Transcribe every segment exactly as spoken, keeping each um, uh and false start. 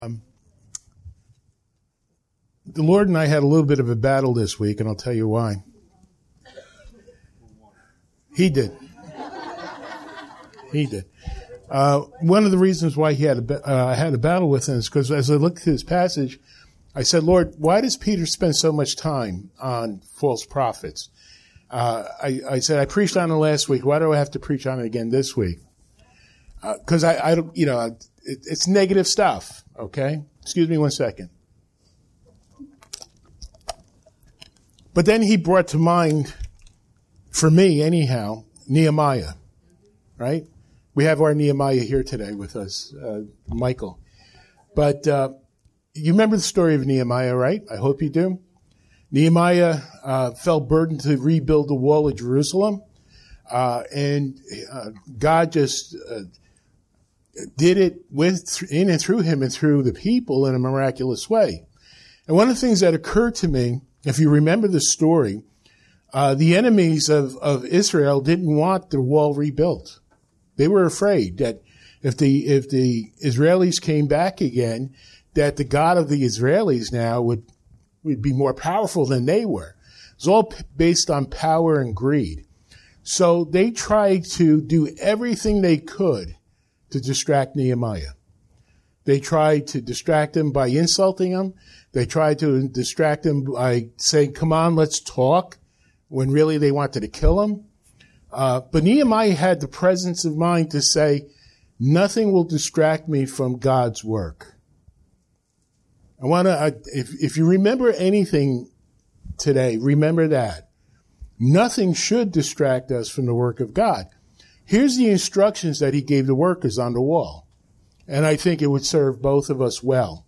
Um, the Lord and I had a little bit of a battle this week, and I'll tell you why. He did. He did. Uh, one of the reasons why he had a, uh, I had a battle with him is because as I looked at this passage, I said, Lord, why does Peter spend so much time on false prophets? Uh, I, I said, I preached on it last week. Why do I have to preach on it again this week? Because uh, I, I don't, you know, it, it's negative stuff. Okay? Excuse me one second. But then he brought to mind, for me anyhow, Nehemiah, right? We have our Nehemiah here today with us, uh, Michael. But uh, you remember the story of Nehemiah, right? I hope you do. Nehemiah uh, felt burdened to rebuild the wall of Jerusalem. Uh, and uh, God just uh, did it with in and through him and through the people in a miraculous way. And one of the things that occurred to me, if you remember the story, uh, the enemies of, of Israel didn't want the wall rebuilt. They were afraid that if the if the Israelis came back again, that the God of the Israelis now would would be more powerful than they were. It's all p- based on power and greed. So they tried to do everything they could to distract Nehemiah. They tried to distract him by insulting him. They tried to distract him by saying, come on, let's talk, when really they wanted to kill him. Uh, but Nehemiah had the presence of mind to say, nothing will distract me from God's work. I want to, if, if you remember anything today, remember that. Nothing should distract us from the work of God. Here's the instructions that he gave the workers on the wall. And I think it would serve both of us well.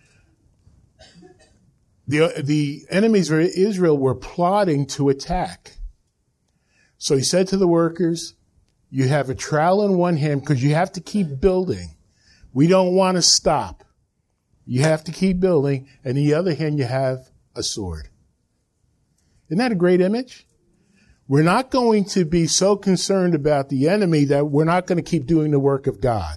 The, the enemies of Israel were plotting to attack. So he said to the workers, you have a trowel in one hand because you have to keep building. We don't want to stop. You have to keep building. And in the other hand, you have a sword. Isn't that a great image? We're not going to be so concerned about the enemy that we're not going to keep doing the work of God.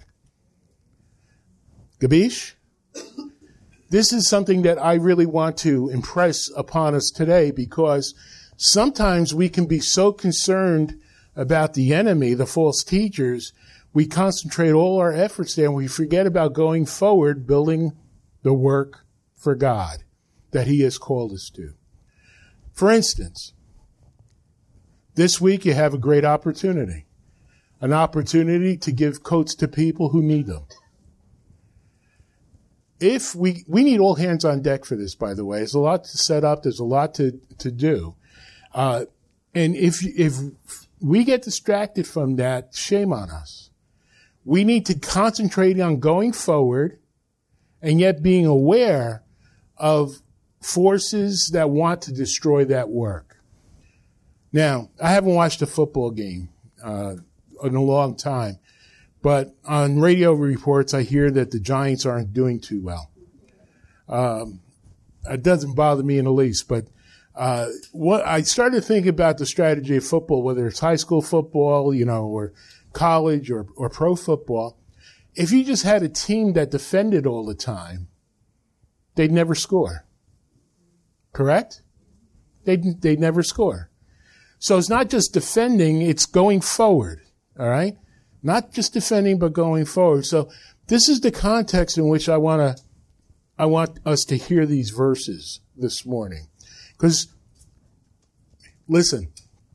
Gabish? This is something that I really want to impress upon us today, because sometimes we can be so concerned about the enemy, the false teachers, we concentrate all our efforts there and we forget about going forward, building the work for God that he has called us to. For instance, this week you have a great opportunity, an opportunity to give coats to people who need them. If we, we need all hands on deck for this, by the way. There's a lot to set up. There's a lot to, to do. Uh, and if, if we get distracted from that, shame on us. We need to concentrate on going forward and yet being aware of forces that want to destroy that work. Now, I haven't watched a football game, uh, in a long time. But on radio reports, I hear that the Giants aren't doing too well. Um, it doesn't bother me in the least. But uh, what I started to think about the strategy of football, whether it's high school football, you know, or college or, or pro football. If you just had a team that defended all the time, they'd never score. Correct? They'd, they'd never score. So it's not just defending, it's going forward. All right? Not just defending, but going forward. So this is the context in which I want to, I want us to hear these verses this morning. Because, listen,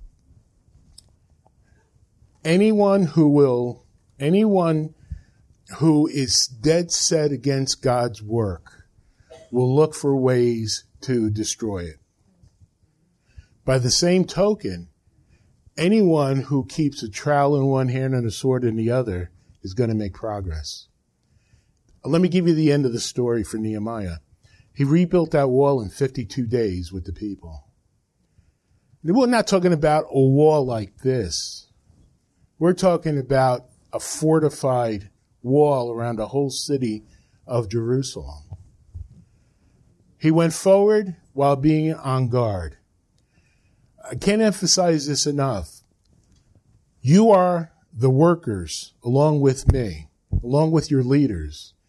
anyone who will, anyone who is dead set against God's work will look for ways to destroy it. By the same token, anyone who keeps a trowel in one hand and a sword in the other is going to make progress. Let me give you the end of the story for Nehemiah. He rebuilt that wall in fifty-two days with the people. We're not talking about a wall like this. We're talking about a fortified wall around the whole city of Jerusalem. He went forward while being on guard. I can't emphasize this enough. You are the workers, along with me, along with your leaders.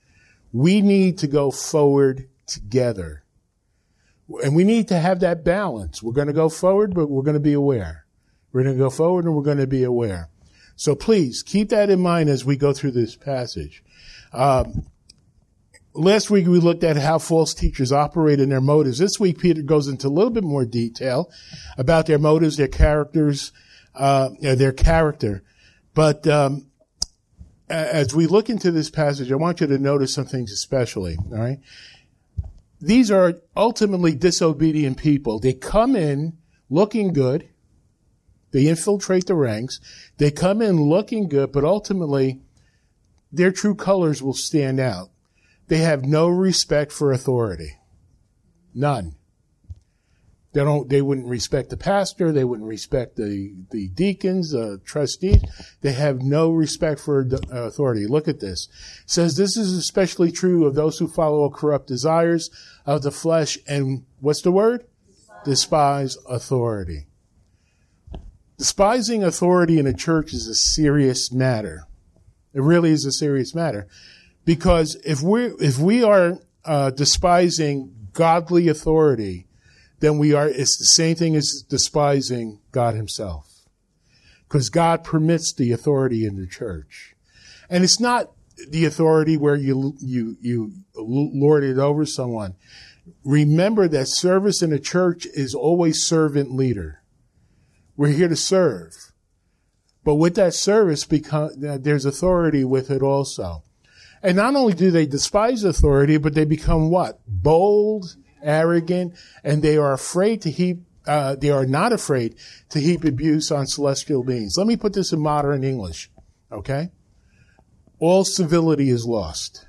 We need to go forward together. And we need to have that balance. We're going to go forward, but we're going to be aware. We're going to go forward and we're going to be aware. So please keep that in mind as we go through this passage. Um, last week we looked at how false teachers operate in their motives. This week Peter goes into a little bit more detail about their motives, their characters, uh, their character. But um, as we look into this passage, I want you to notice some things especially. All right, these are ultimately disobedient people. They come in looking good. They infiltrate the ranks. They come in looking good, but ultimately their true colors will stand out. They have no respect for authority. None. They don't, they wouldn't respect the pastor. They wouldn't respect the, the deacons, uh, trustees. They have no respect for authority. Look at this. It says this is especially true of those who follow corrupt desires of the flesh and what's the word? Despise, Despise authority. Despising authority in a church is a serious matter. It really is a serious matter. Because if we if we are uh, despising godly authority, then we are, it's the same thing as despising God himself. Because God permits the authority in the church. And it's not the authority where you you you lord it over someone. Remember that service in a church is always servant leader. We're here to serve. But with that service, become, there's authority with it also. And not only do they despise authority, but they become what? Bold, arrogant, and they are afraid to heap, uh, they are not afraid to heap abuse on celestial beings. Let me put this in modern English, okay? All civility is lost.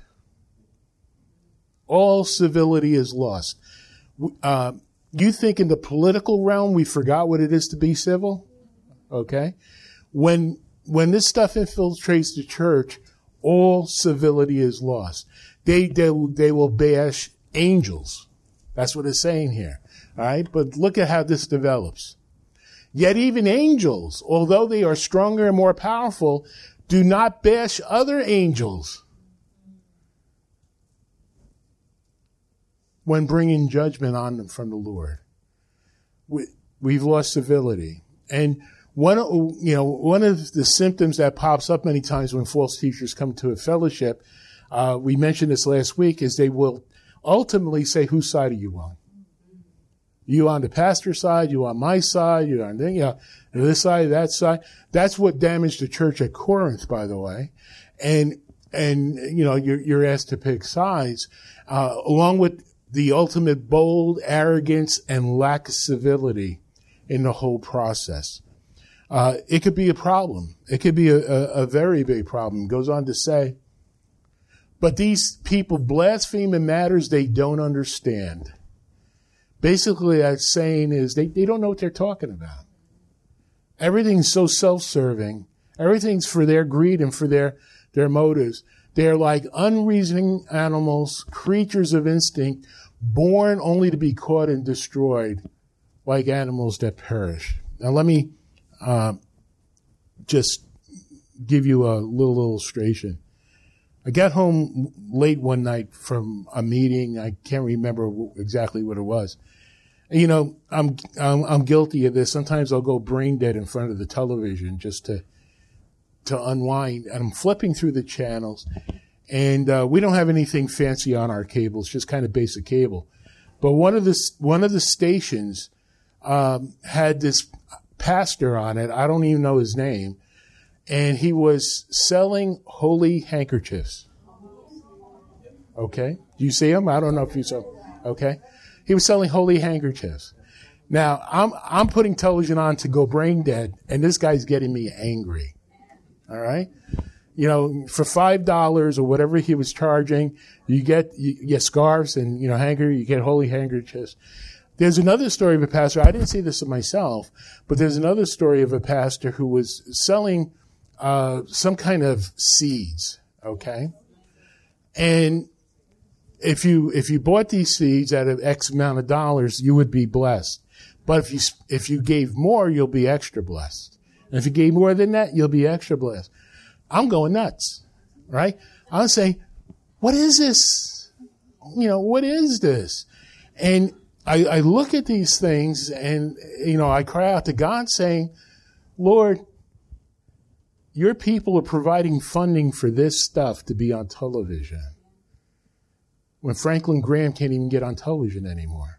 All civility is lost. Uh, You think in the political realm we forgot what it is to be civil? Okay. When, when this stuff infiltrates the church, all civility is lost. They, they, they will bash angels. That's what it's saying here. All right. But look at how this develops. Yet even angels, although they are stronger and more powerful, do not bash other angels when bringing judgment on them from the Lord. We, we've lost civility. And one, you know, one of the symptoms that pops up many times when false teachers come to a fellowship, uh, we mentioned this last week, is they will ultimately say, whose side are you on? You on the pastor's side, you on my side, you on you know, this side, that side. That's what damaged the church at Corinth, by the way. And, and, you know, you're, you're asked to pick sides, uh, along with the ultimate bold arrogance and lack of civility in the whole process. Uh, it could be a problem. It could be a, a, a very big problem. It goes on to say, but these people blaspheme in matters they don't understand. Basically, that's saying is they, they don't know what they're talking about. Everything's so self-serving. Everything's for their greed and for their, their motives. They're like unreasoning animals, creatures of instinct, born only to be caught and destroyed, like animals that perish. Now let me uh, just give you a little illustration. I got home late one night from a meeting. I can't remember exactly what it was. And, you know, I'm, I'm I'm guilty of this. Sometimes I'll go brain dead in front of the television just to to unwind. And I'm flipping through the channels. And uh, we don't have anything fancy on our cables, just kind of basic cable. But one of the one of the stations um, had this pastor on it. I don't even know his name, and he was selling holy handkerchiefs. Okay, do you see him? I don't know if you saw. Okay, he was selling holy handkerchiefs. Now I'm I'm putting television on to go brain dead, and this guy's getting me angry. All right. You know, for five dollars or whatever he was charging, you get you get scarves and, you know, hanger, you get holy handkerchiefs. There's another story of a pastor. I didn't see this of myself, but there's another story of a pastor who was selling uh, some kind of seeds. Okay, and if you if you bought these seeds at an X amount of dollars, you would be blessed. But if you if you gave more, you'll be extra blessed. And if you gave more than that, you'll be extra blessed. I'm going nuts, right? I'm saying, what is this? You know, what is this? And I, I look at these things and, you know, I cry out to God saying, Lord, your people are providing funding for this stuff to be on television when Franklin Graham can't even get on television anymore.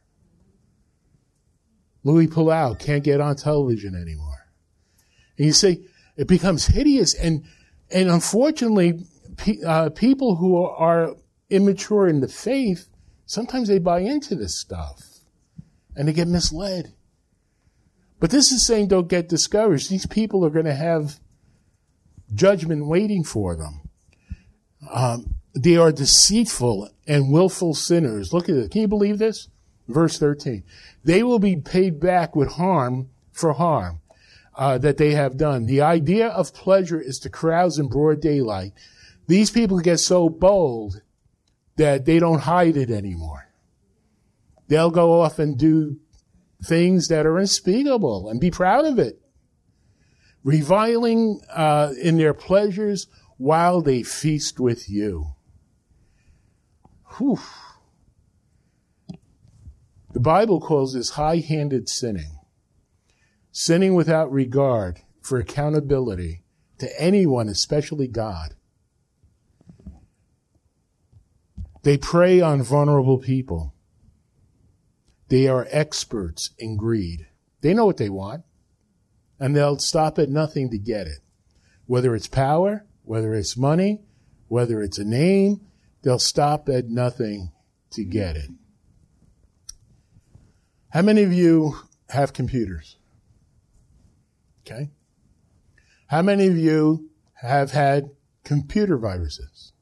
Louis Palau can't get on television anymore. And you see, it becomes hideous. And, and unfortunately, pe- uh, people who are immature in the faith, sometimes they buy into this stuff and they get misled. But this is saying don't get discouraged. These people are going to have judgment waiting for them. Um, they are deceitful and willful sinners. Look at it. Can you believe this? Verse thirteen. They will be paid back with harm for harm uh, that they have done. The idea of pleasure is to carouse in broad daylight. These people get so bold that they don't hide it anymore. They'll go off and do things that are unspeakable and be proud of it. Reviling uh, in their pleasures while they feast with you. Whew. The Bible calls this high-handed sinning. Sinning without regard for accountability to anyone, especially God. They prey on vulnerable people. They are experts in greed. They know what they want, and they'll stop at nothing to get it. Whether it's power, whether it's money, whether it's a name, they'll stop at nothing to get it. How many of you have computers? Okay. How many of you have had computer viruses?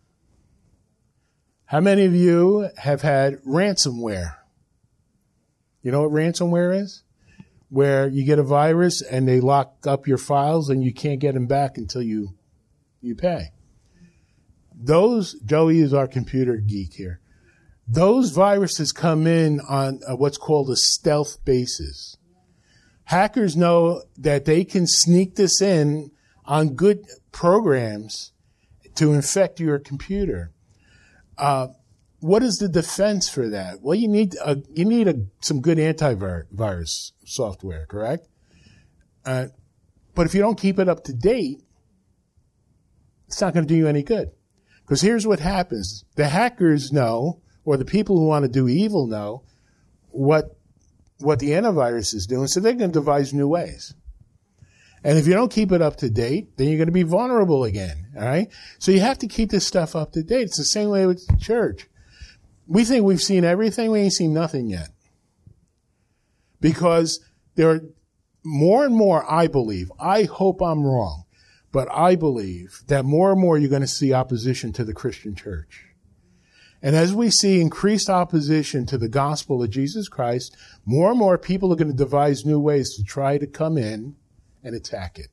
How many of you have had ransomware? You know what ransomware is? Where you get a virus and they lock up your files and you can't get them back until you you pay. Those, Joey is our computer geek here. Those viruses come in on uh, what's called a stealth basis. Hackers know that they can sneak this in on good programs to infect your computer. Uh, what is the defense for that? Well, you need a, you need a, some good antivirus software, correct? Uh, but if you don't keep it up to date, it's not going to do you any good. Because here's what happens. The hackers know, or the people who want to do evil know, what what the antivirus is doing, so they're going to devise new ways. And if you don't keep it up to date, then you're going to be vulnerable again, all right? So you have to keep this stuff up to date. It's the same way with the church. We think we've seen everything. We ain't seen nothing yet. Because there are more and more, I believe, I hope I'm wrong, but I believe that more and more you're going to see opposition to the Christian church. And as we see increased opposition to the gospel of Jesus Christ, more and more people are going to devise new ways to try to come in and attack it.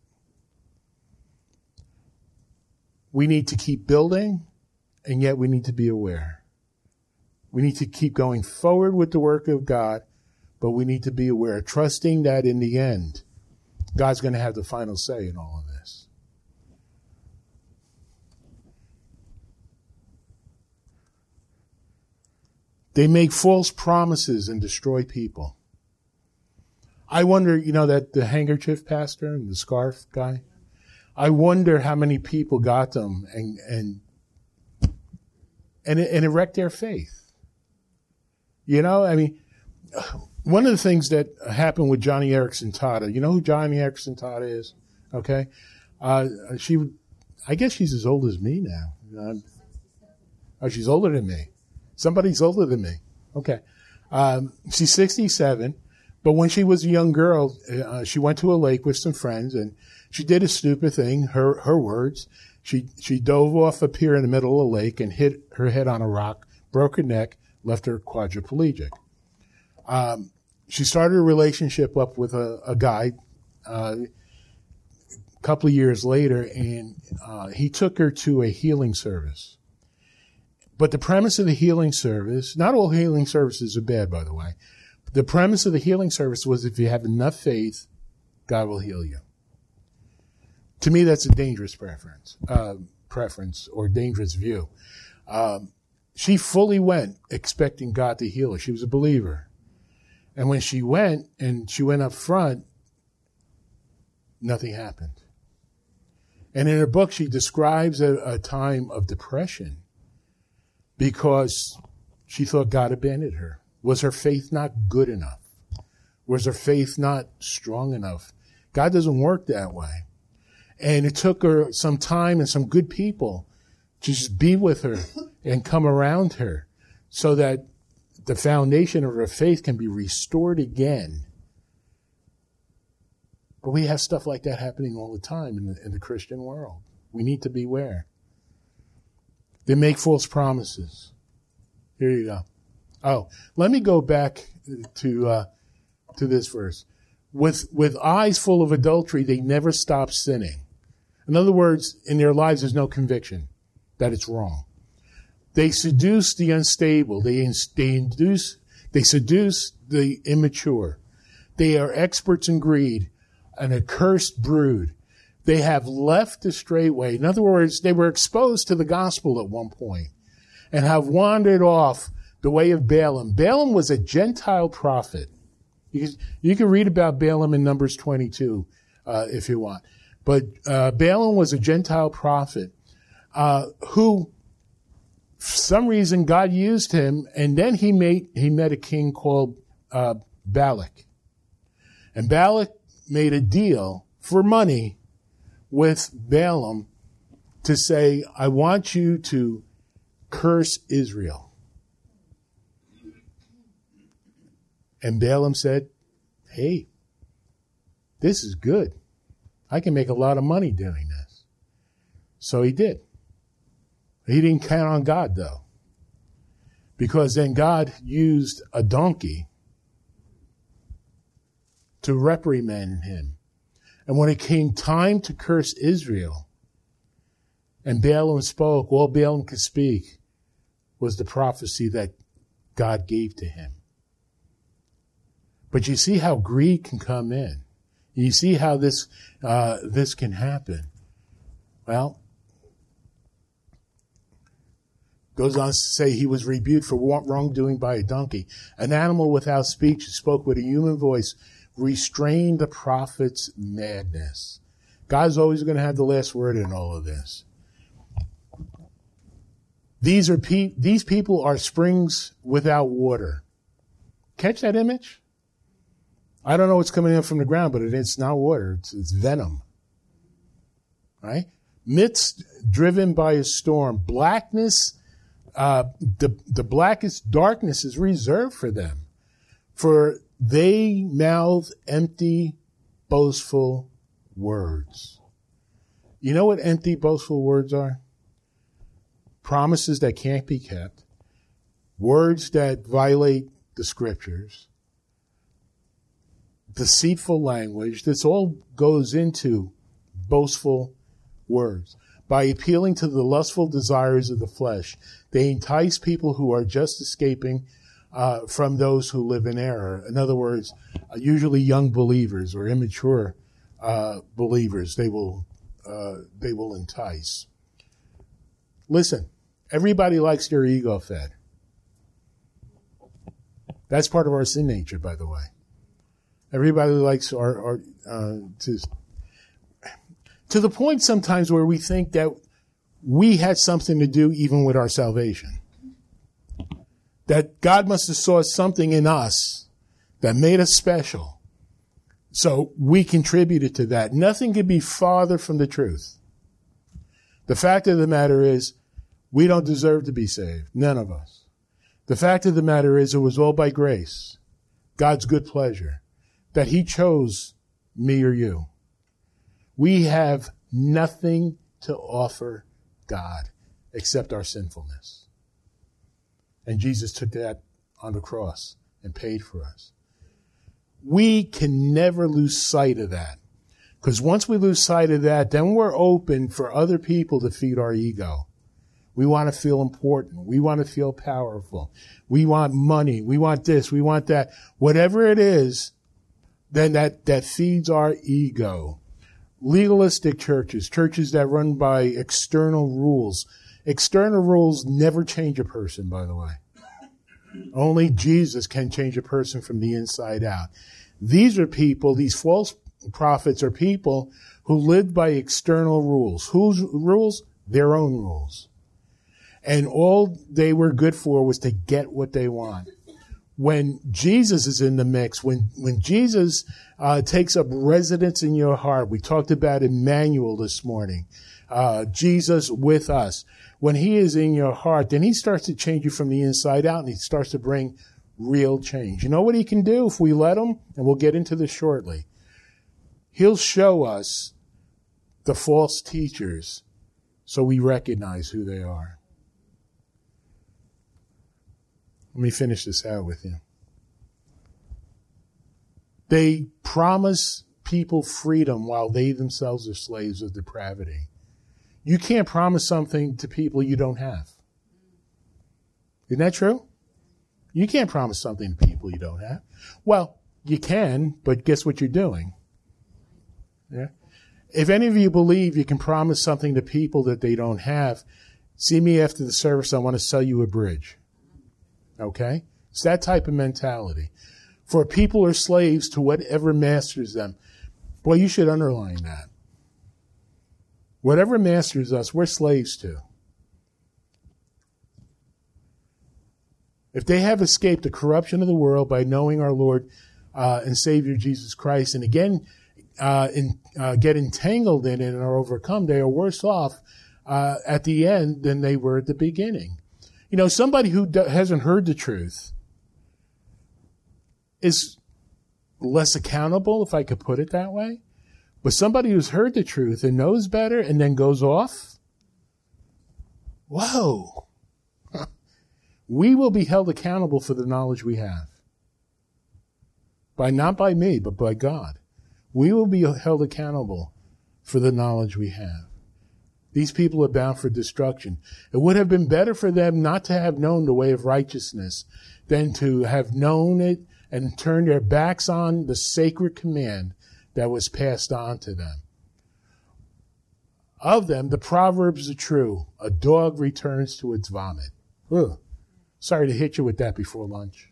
We need to keep building, and yet we need to be aware. We need to keep going forward with the work of God, but we need to be aware, trusting that in the end, God's going to have the final say in all of this. They make false promises and destroy people. I wonder, you know, that the handkerchief pastor and the scarf guy, I wonder how many people got them and and and it, and it wrecked their faith. You know, I mean, one of the things that happened with Johnny Erickson Tada, you know who Johnny Erickson Tada is? Okay. Uh, she, I guess she's as old as me now. Uh, oh, she's older than me. Somebody's older than me. Okay. Um, she's sixty-seven, but when she was a young girl, uh, she went to a lake with some friends and she did a stupid thing, her, her words. She, she dove off a pier in the middle of the lake and hit her head on a rock, broke her neck, left her quadriplegic. Um, she started a relationship up with a, a guy, uh, a couple of years later, and, uh, he took her to a healing service. But the premise of the healing service, not all healing services are bad, by the way. The premise of the healing service was if you have enough faith, God will heal you. To me, that's a dangerous preference, uh, preference or dangerous view. Um, she fully went expecting God to heal her. She was a believer. And when she went and she went up front, nothing happened. And in her book, she describes a, a time of depression because she thought God abandoned her. Was her faith not good enough? Was her faith not strong enough? God doesn't work that way. And it took her some time and some good people to just be with her and come around her so that the foundation of her faith can be restored again. But we have stuff like that happening all the time in the, in the Christian world. We need to beware. They make false promises. Here you go. Oh, let me go back to uh, to this verse. With with eyes full of adultery, they never stop sinning. In other words, in their lives, there's no conviction that it's wrong. They seduce the unstable. They they induce. They seduce the immature. They are experts in greed, an accursed brood. They have left the straight way. In other words, they were exposed to the gospel at one point and have wandered off the way of Balaam. Balaam was a Gentile prophet. You can, you can read about Balaam in Numbers twenty-two uh, if you want. But uh, Balaam was a Gentile prophet uh, who, for some reason, God used him, and then he made he met a king called uh, Balak. And Balak made a deal for money with Balaam to say, I want you to curse Israel. And Balaam said, hey, this is good. I can make a lot of money doing this. So he did. He didn't count on God, though, because then God used a donkey to reprimand him. And when it came time to curse Israel, and Balaam spoke, all Balaam could speak was the prophecy that God gave to him. But you see how greed can come in. You see how this uh, this can happen. Well, goes on to say he was rebuked for wrongdoing by a donkey. An animal without speech spoke with a human voice, restrained the prophet's madness. God's always going to have the last word in all of this. These are pe- these people are springs without water. Catch that image? I don't know what's coming in from the ground, but it's not water. It's, it's venom. Right? Midst driven by a storm. Blackness, uh, the, the blackest darkness is reserved for them. For they mouth empty, boastful words. You know what empty, boastful words are? Promises that can't be kept. Words that violate the scriptures. Deceitful language. This all goes into boastful words. By appealing to the lustful desires of the flesh, they entice people who are just escaping uh, from those who live in error. In other words, uh, usually young believers or immature uh, believers. They will uh, they will entice. Listen, everybody likes their ego fed. That's part of our sin nature, by the way. Everybody likes our, our uh, to, to the point sometimes where we think that we had something to do even with our salvation. That God must have saw something in us that made us special. So we contributed to that. Nothing could be farther from the truth. The fact of the matter is, we don't deserve to be saved. None of us. The fact of the matter is, it was all by grace. God's good pleasure. That he chose me or you. We have nothing to offer God except our sinfulness. And Jesus took that on the cross and paid for us. We can never lose sight of that. Because once we lose sight of that, then we're open for other people to feed our ego. We want to feel important. We want to feel powerful. We want money. We want this. We want that. Whatever it is, then that, that feeds our ego. Legalistic churches, churches that run by external rules, External rules never change a person, by the way. Only Jesus can change a person from the inside out. These are people, these false prophets are people who live by external rules. Whose rules? Their own rules. And all they were good for was to get what they want. When Jesus is in the mix, when, when Jesus uh, takes up residence in your heart, we talked about Emmanuel this morning, uh, Jesus with us. When he is in your heart, then he starts to change you from the inside out, and he starts to bring real change. You know what he can do if we let him? And we'll get into this shortly. He'll show us the false teachers so we recognize who they are. Let me finish this out with you. They promise people freedom while they themselves are slaves of depravity. You can't promise something to people you don't have. Isn't that true? You can't promise something to people you don't have. Well, you can, but guess what you're doing? Yeah. If any of you believe you can promise something to people that they don't have, see me after the service. I want to sell you a bridge. Okay? It's that type of mentality. For people are slaves to whatever masters them. Boy, you should underline that. Whatever masters us, we're slaves to. If they have escaped the corruption of the world by knowing our Lord uh, and Savior Jesus Christ, and again, uh, in, uh, get entangled in it and are overcome, they are worse off uh, at the end than they were at the beginning. You know, somebody who do- hasn't heard the truth is less accountable, if I could put it that way. But somebody who's heard the truth and knows better and then goes off, whoa. We will be held accountable for the knowledge we have. By not by me, but by God. We will be held accountable for the knowledge we have. These people are bound for destruction. It would have been better for them not to have known the way of righteousness than to have known it and turned their backs on the sacred command that was passed on to them. Of them, the proverbs are true. A dog returns to its vomit. Ugh. Sorry to hit you with that before lunch.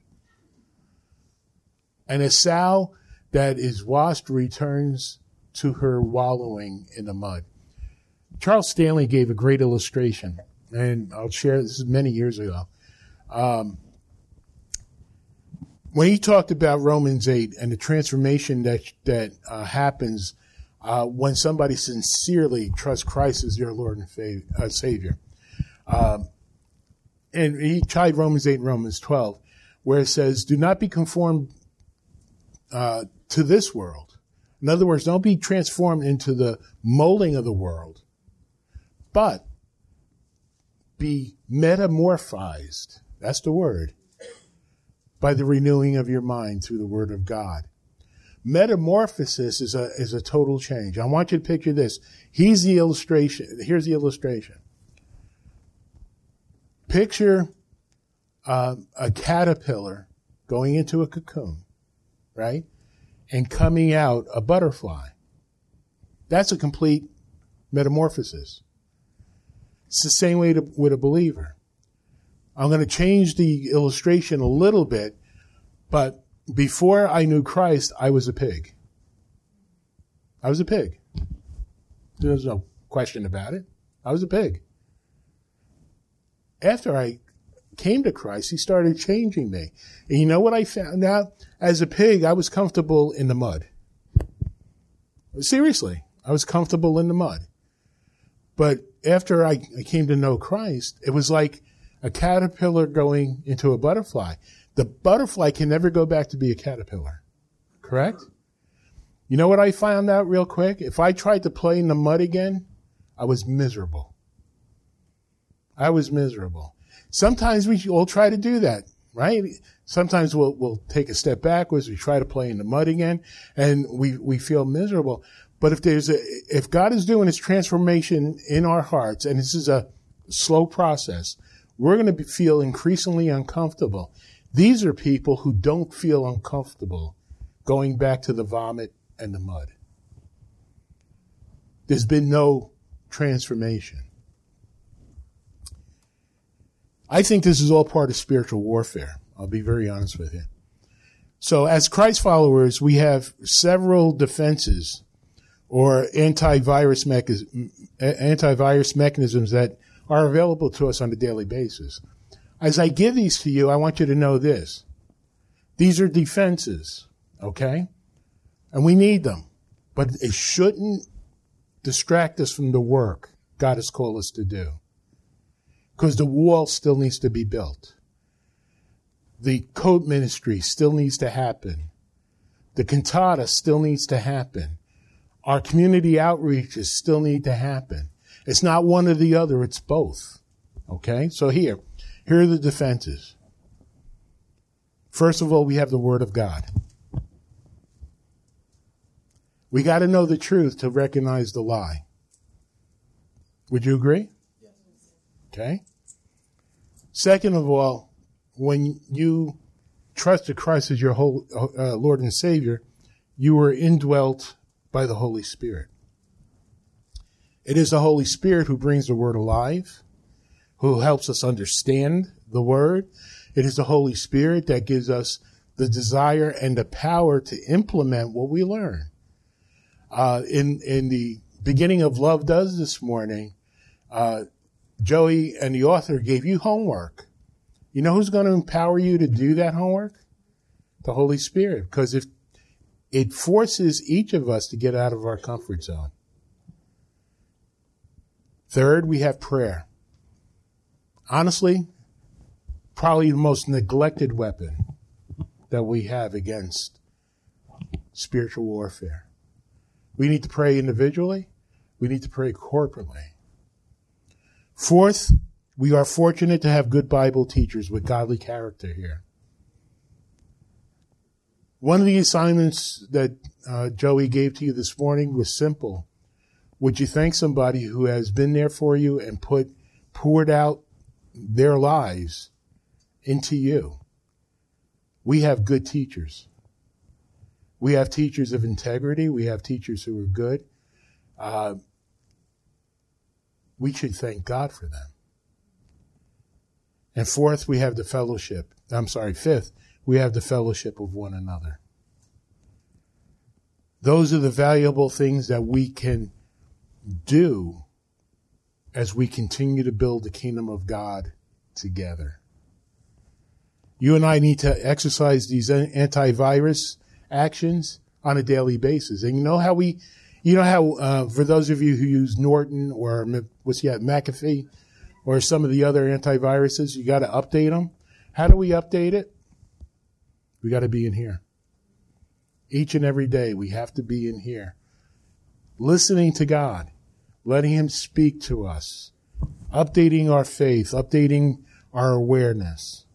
And a sow that is washed returns to her wallowing in the mud. Charles Stanley gave a great illustration, and I'll share this many years ago. Um, when he talked about Romans eight and the transformation that that uh, happens uh, when somebody sincerely trusts Christ as their Lord and fa- uh, Savior. Um, and he tried Romans eight and Romans twelve, where it says, do not be conformed uh, to this world. In other words, don't be transformed into the molding of the world, but be metamorphized. That's the word. By the renewing of your mind through the word of God. Metamorphosis is a is a total change. I want you to picture this. Here's the illustration. Here's the illustration. Picture uh, a caterpillar going into a cocoon, right? And coming out a butterfly. That's a complete metamorphosis. It's the same way to, with a believer. I'm going to change the illustration a little bit, but before I knew Christ, I was a pig. I was a pig. There's no question about it. I was a pig. After I came to Christ, he started changing me. And you know what I found out? As a pig, I was comfortable in the mud. Seriously, I was comfortable in the mud. But after I, I came to know Christ, it was like a caterpillar going into a butterfly. The butterfly can never go back to be a caterpillar. Correct? You know what I found out real quick? If I tried to play in the mud again, I was miserable. I was miserable. Sometimes we all try to do that, right? Sometimes we'll we'll take a step backwards. We try to play in the mud again, and we, we feel miserable. But if there's a, if God is doing his transformation in our hearts, and this is a slow process, we're going to be, feel increasingly uncomfortable. These are people who don't feel uncomfortable going back to the vomit and the mud. There's been no transformation. I think this is all part of spiritual warfare. I'll be very honest with you. So as Christ followers, we have several defenses or antivirus, mecha- antivirus mechanisms that are available to us on a daily basis. As I give these to you, I want you to know this. These are defenses, okay? And we need them. But it shouldn't distract us from the work God has called us to do. Because the wall still needs to be built. The coat ministry still needs to happen. The cantata still needs to happen. Our community outreaches still need to happen. It's not one or the other, it's both. Okay? So here, here are the defenses. First of all, we have the Word of God. We got to know the truth to recognize the lie. Would you agree? Yes. Okay. Second of all, when you trusted Christ as your whole, uh, Lord and Savior, you were indwelt by the Holy Spirit. It is the Holy Spirit who brings the Word alive, who helps us understand the Word. It is the Holy Spirit that gives us the desire and the power to implement what we learn. Uh, in, in the beginning of Love Does this morning, uh, Joey and the author gave you homework. You know who's going to empower you to do that homework? The Holy Spirit. Because if it forces each of us to get out of our comfort zone. Third, we have prayer. Honestly, probably the most neglected weapon that we have against spiritual warfare. We need to pray individually. We need to pray corporately. Fourth, we are fortunate to have good Bible teachers with godly character here. One of the assignments that uh, Joey gave to you this morning was simple. Would you thank somebody who has been there for you and put poured out their lives into you? We have good teachers. We have teachers of integrity. We have teachers who are good. Uh, we should thank God for them. And fourth, we have the fellowship. I'm sorry, fifth, we have the fellowship of one another. Those are the valuable things that we can do as we continue to build the kingdom of God together. You and I need to exercise these antivirus actions on a daily basis. And you know how we, you know how, uh, for those of you who use Norton or what's that, McAfee or some of the other antiviruses, you got to update them. How do we update it? We got to be in here. Each and every day we have to be in here, listening to God, letting Him speak to us, updating our faith, updating our awareness.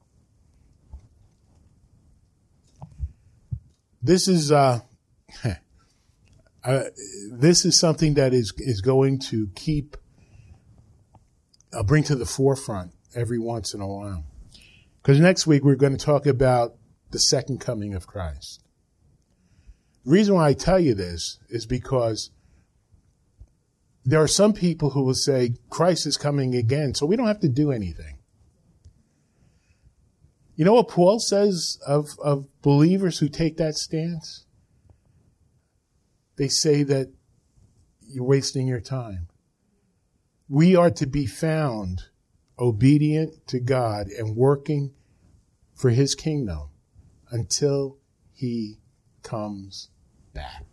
This is uh, uh, this is something that is is going to keep uh, bring to the forefront every once in a while, because next week we're going to talk about the second coming of Christ. The reason why I tell you this is because there are some people who will say Christ is coming again, so we don't have to do anything. You know what Paul says of, of believers who take that stance? They say that you're wasting your time. We are to be found obedient to God and working for His kingdom until He comes back.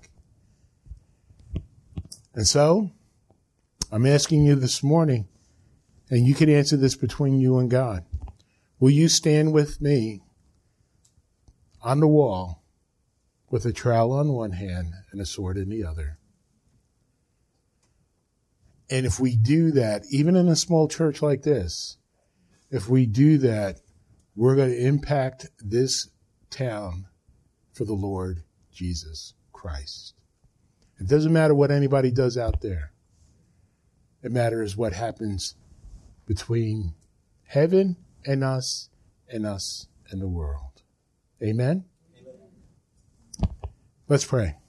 And so, I'm asking you this morning, and you can answer this between you and God. Will you stand with me on the wall with a trowel on one hand and a sword in the other? And if we do that, even in a small church like this, if we do that, we're going to impact this town for the Lord Jesus Christ. It doesn't matter what anybody does out there. It matters what happens between heaven and us, and us and the world. Amen? Amen. Let's pray.